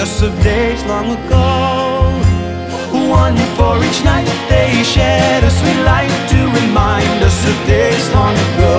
us of days long ago. One for each night they shared a sweet light to remind us of days long ago.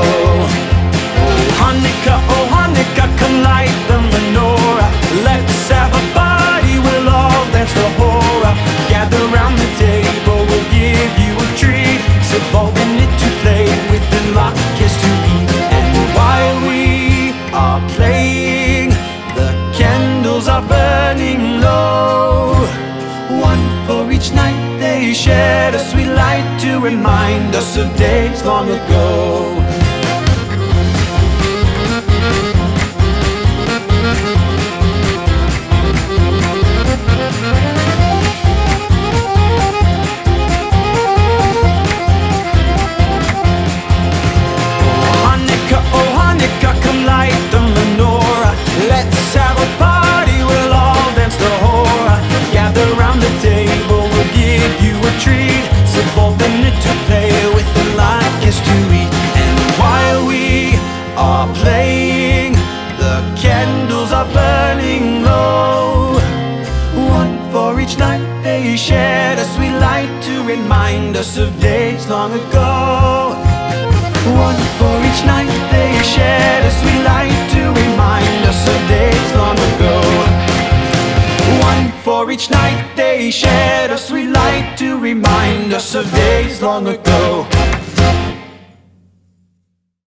Oh Hanukkah, come light the menorah. Let's have a party, we'll all dance the hora. Gather round the table, we'll give you a treat. So bold in it to play with and lock kiss to eat. And while we are playing, the candles are burning low. One for each night they shared a sweet light to remind us of days long ago. They shared a sweet light to remind us of days long ago. One for each night they shared a sweet light to remind us of days long ago. One for each night they shared a sweet light to remind us of days long ago.